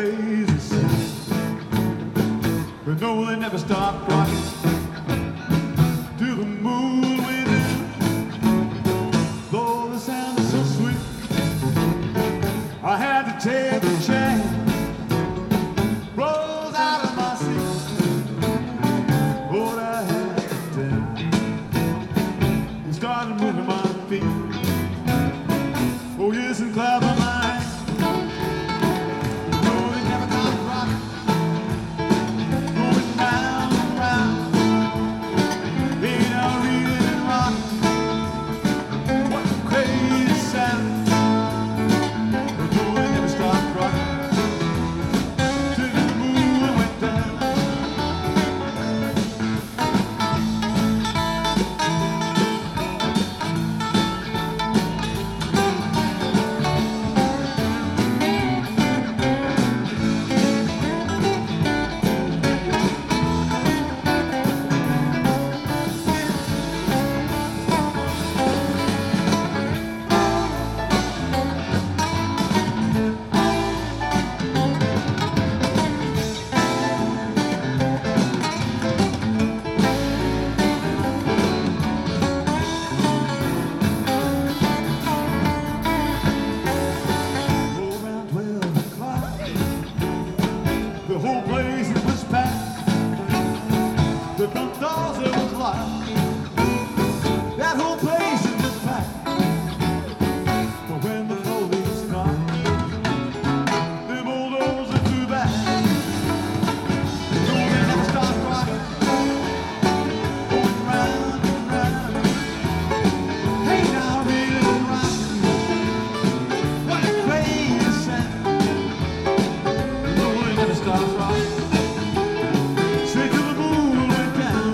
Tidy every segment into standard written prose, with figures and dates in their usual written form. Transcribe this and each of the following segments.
crazy sound. But no, they never stopped rocking till the moon went down. Though the sound is so sweet, I had to take a chance. Rose out of my seat, what I had to do, and started moving my feet. Oh yes, and clap my mind. No, they never stopped rocking, going round and round. Ain't I reeling and rocking? What a crazy sound. No, they never stopped rocking till the moon went down. Around 12 o'clock, the whole place it was packed. The front doors it was locked. That whole place it was packed. But when the police knocked, them old doors are too bad. No, they never stopped rocking, going round and round. Hey, now really rocking, what a crazy sound. No, they never stopped rocking, straight till the moon went down.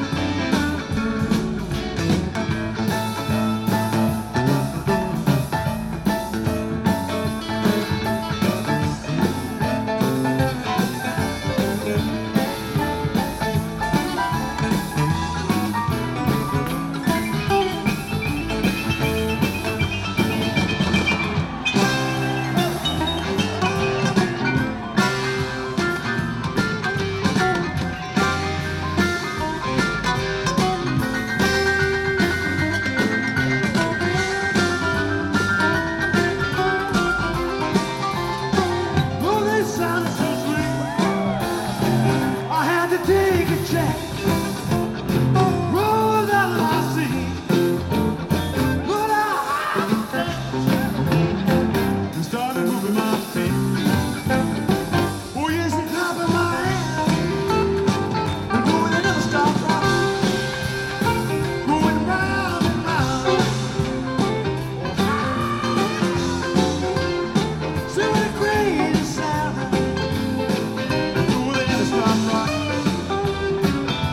Oh, they sounded so sweet, I had to take a check. Rolled out of my seat, put out and started moving my feet. Oh yes, and clapping my hands. And boy, they never stopped rocking, going round and round. See what a crazy sound. Oh, they never stopped rocking